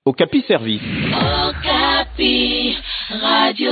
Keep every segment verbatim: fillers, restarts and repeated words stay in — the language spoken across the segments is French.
Okapi Service. Okapi, Radio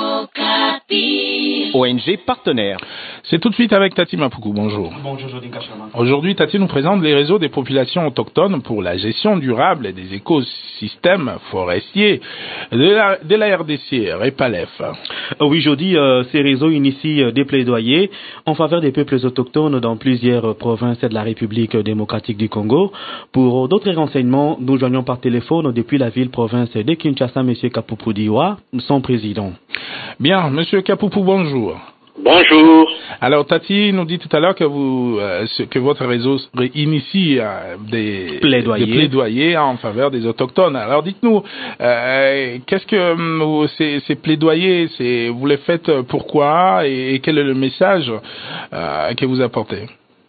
Okapi. O N G partenaire. C'est tout de suite avec Tati Mapuku. Bonjour. Bonjour, Jodin Kachama. Aujourd'hui, Tati nous présente les réseaux des populations autochtones pour la gestion durable des écosystèmes forestiers de la, de la R D C, REPALEF. Oui, Jody, euh, ces réseaux initient euh, des plaidoyers en faveur des peuples autochtones dans plusieurs euh, provinces de la République démocratique du Congo. Pour d'autres renseignements, nous joignons par téléphone depuis la ville-province de Kinshasa, M. Kapupu Diwa, son président. Bien, M. Kapupu, bonjour. Bonjour. Alors, Tati nous dit tout à l'heure que vous, euh, que votre réseau initie euh, des, plaidoyers. des plaidoyers en faveur des autochtones. Alors, dites-nous, euh, qu'est-ce que euh, ces, ces plaidoyers, c'est, vous les faites pourquoi et, et quel est le message euh, que vous apportez?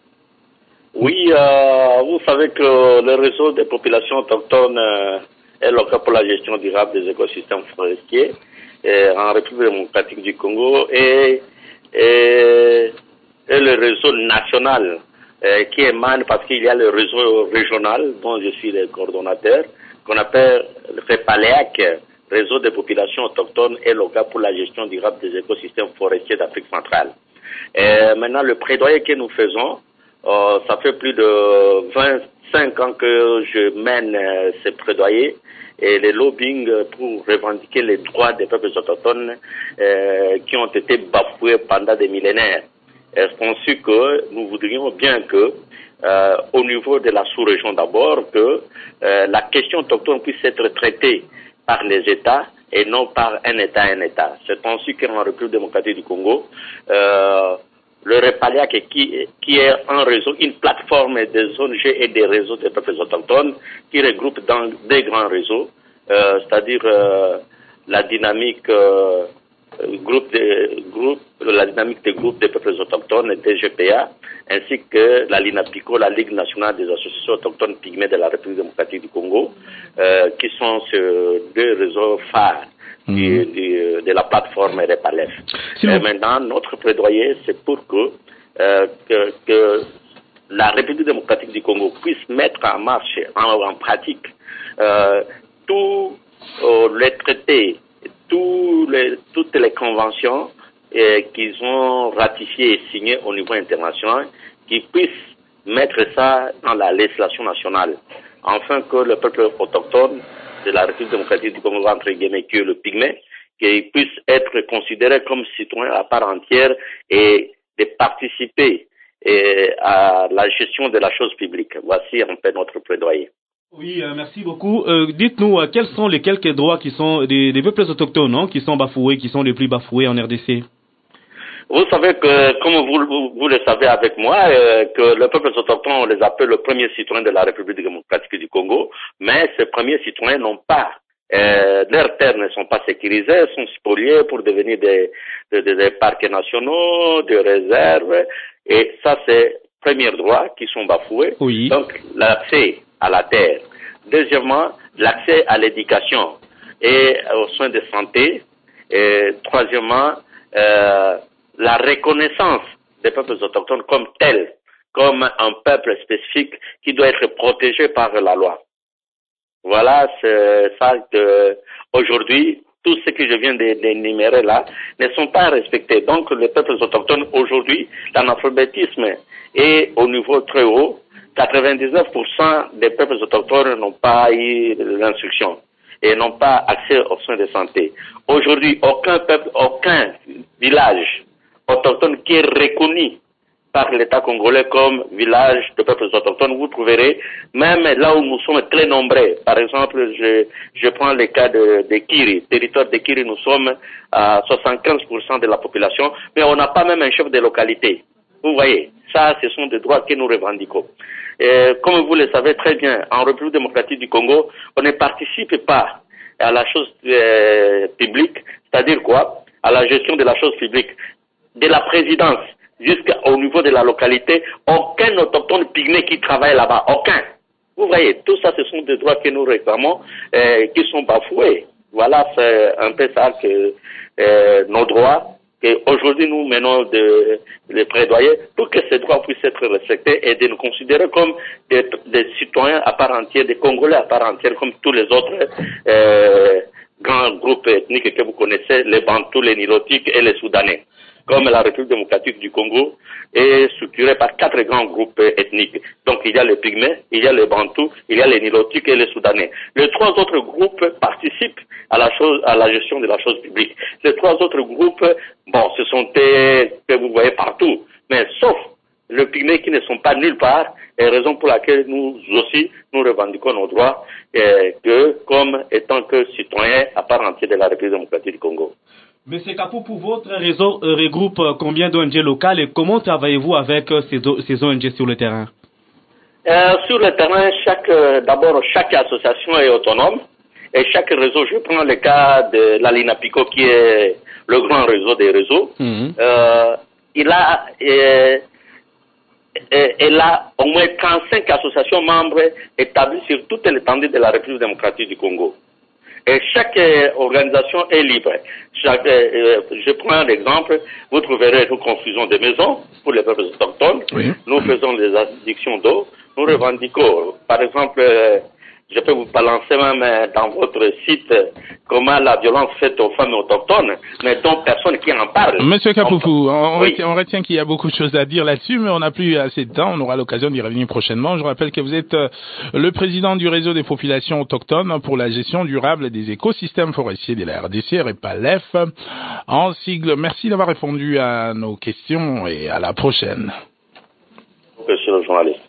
Oui, euh, vous savez que le réseau des populations autochtones euh, est local pour la gestion durable des écosystèmes forestiers euh, en République démocratique du Congo et Et, et le réseau national euh, qui émane parce qu'il y a le réseau régional dont je suis le coordonnateur qu'on appelle le REPALEAC, réseau des populations autochtones et locales pour la gestion durable des écosystèmes forestiers d'Afrique centrale. Et maintenant, le plaidoyer que nous faisons, euh, ça fait plus de vingt-cinq ans que je mène euh, ces plaidoyers et les lobbying pour revendiquer les droits des peuples autochtones euh, qui ont été bafoués pendant des millénaires. Est-ce qu'on sait que nous voudrions bien que, euh, au niveau de la sous-région d'abord, que euh, la question autochtone puisse être traitée par les États et non par un État un État. C'est ainsi qu'en République démocratique du Congo, euh, le REPALEAC qui, qui est un réseau, une plateforme des O N G et des réseaux des peuples autochtones qui regroupe dans des grands réseaux, euh, c'est-à-dire euh, la dynamique euh, groupe des groupes, la dynamique des groupes des peuples autochtones, D G P A, ainsi que la LINAPICO, la Ligue nationale des associations autochtones pygmées de la République démocratique du Congo, euh, qui sont ces deux réseaux phares. Mmh. Du, du, de la plateforme REPALEF. Si et maintenant, notre plaidoyer, c'est pour que, euh, que, que la République démocratique du Congo puisse mettre en marche, en, en pratique, euh, tous euh, les traités, tous les, toutes les conventions euh, qu'ils ont ratifiées et signées au niveau international, qui puissent mettre ça dans la législation nationale, afin que le peuple autochtone de la République démocratique du Congo, entre guillemets, que le pygmée, qu'il puisse être considéré comme citoyen à part entière et de participer et, à la gestion de la chose publique. Voici un peu notre plaidoyer. Oui, euh, merci beaucoup. Euh, dites-nous, euh, quels sont les quelques droits qui sont des, des peuples autochtones, non, qui sont bafoués, qui sont les plus bafoués en R D C? Vous savez que, comme vous, vous, vous le savez avec moi, euh, que le peuple autochtone, on les appelle le premier citoyen de la République démocratique du Congo, mais ces premiers citoyens n'ont pas, euh, leurs terres ne sont pas sécurisées, sont spoliées pour devenir des, des, des parcs nationaux, des réserves, et ça c'est premier droit qui sont bafoués. Oui. Donc l'accès à la terre. Deuxièmement, l'accès à l'éducation et aux soins de santé. Et troisièmement, euh, la reconnaissance des peuples autochtones comme tels, comme un peuple spécifique qui doit être protégé par la loi. Voilà, c'est ça que aujourd'hui, tout ce que je viens d'énumérer là ne sont pas respectés. Donc, les peuples autochtones aujourd'hui, l'analphabétisme est au niveau très haut. quatre-vingt-dix-neuf pour cent des peuples autochtones n'ont pas eu l'instruction et n'ont pas accès aux soins de santé. Aujourd'hui, aucun peuple, aucun village autochtone qui est reconnu par l'État congolais comme village de peuples autochtones, vous trouverez, même là où nous sommes très nombreux. Par exemple, je, je prends le cas de, de Kiri. Territoire de Kiri, nous sommes à soixante-quinze pour cent de la population, mais on n'a pas même un chef de localité. Vous voyez, ça, ce sont des droits que nous revendiquons. Et comme vous le savez très bien, en République démocratique du Congo, on ne participe pas à la chose euh, publique, c'est-à-dire quoi? À la gestion de la chose publique. De la présidence jusqu'au niveau de la localité, aucun autochtone pygmée qui travaille là-bas, aucun. Vous voyez, tout ça, ce sont des droits que nous réclamons, euh, qui sont bafoués. Voilà, c'est un peu ça que euh, nos droits qu'aujourd'hui nous menons de, des plaidoyers pour que ces droits puissent être respectés et de nous considérer comme des, des citoyens à part entière, des Congolais à part entière, comme tous les autres euh, grands groupes ethniques que vous connaissez, les Bantous, les Nilotiques et les Soudanais. Comme la République démocratique du Congo est structurée par quatre grands groupes ethniques. Donc il y a les Pygmées, il y a les Bantous, il y a les Nilotiques et les Soudanais. Les trois autres groupes participent à la chose, à la gestion de la chose publique. Les trois autres groupes, bon, ce sont des que vous voyez partout, mais sauf les Pygmées qui ne sont pas nulle part, et raison pour laquelle nous aussi nous revendiquons nos droits, et que comme étant que citoyens à part entière de la République démocratique du Congo. Monsieur Kapou, pour votre réseau euh, regroupe euh, combien d'O N G locales et comment travaillez-vous avec euh, ces, ces O N G sur le terrain? euh, Sur le terrain, chaque euh, d'abord chaque association est autonome et chaque réseau, je prends le cas de la Linapico qui est le grand réseau des réseaux, mmh. euh, il a euh, elle a au moins trente-cinq associations membres établies sur toute l'étendue de la République démocratique du Congo. Et chaque euh, organisation est libre. Chaque, euh, je prends un exemple, vous trouverez une confusion de maisons pour les peuples autochtones. Oui. Nous faisons des addictions d'eau. Nous revendiquons, par exemple, euh, je peux vous balancer même dans votre site comment la violence faite aux femmes autochtones, mais dont personne qui en parle. Monsieur Kapoufou, on, oui. retient, on retient qu'il y a beaucoup de choses à dire là-dessus, mais on n'a plus assez de temps. On aura l'occasion d'y revenir prochainement. Je rappelle que vous êtes le président du réseau des populations autochtones pour la gestion durable des écosystèmes forestiers de la R D C, REPALEF, en sigle. Merci d'avoir répondu à nos questions et à la prochaine. Monsieur le journaliste.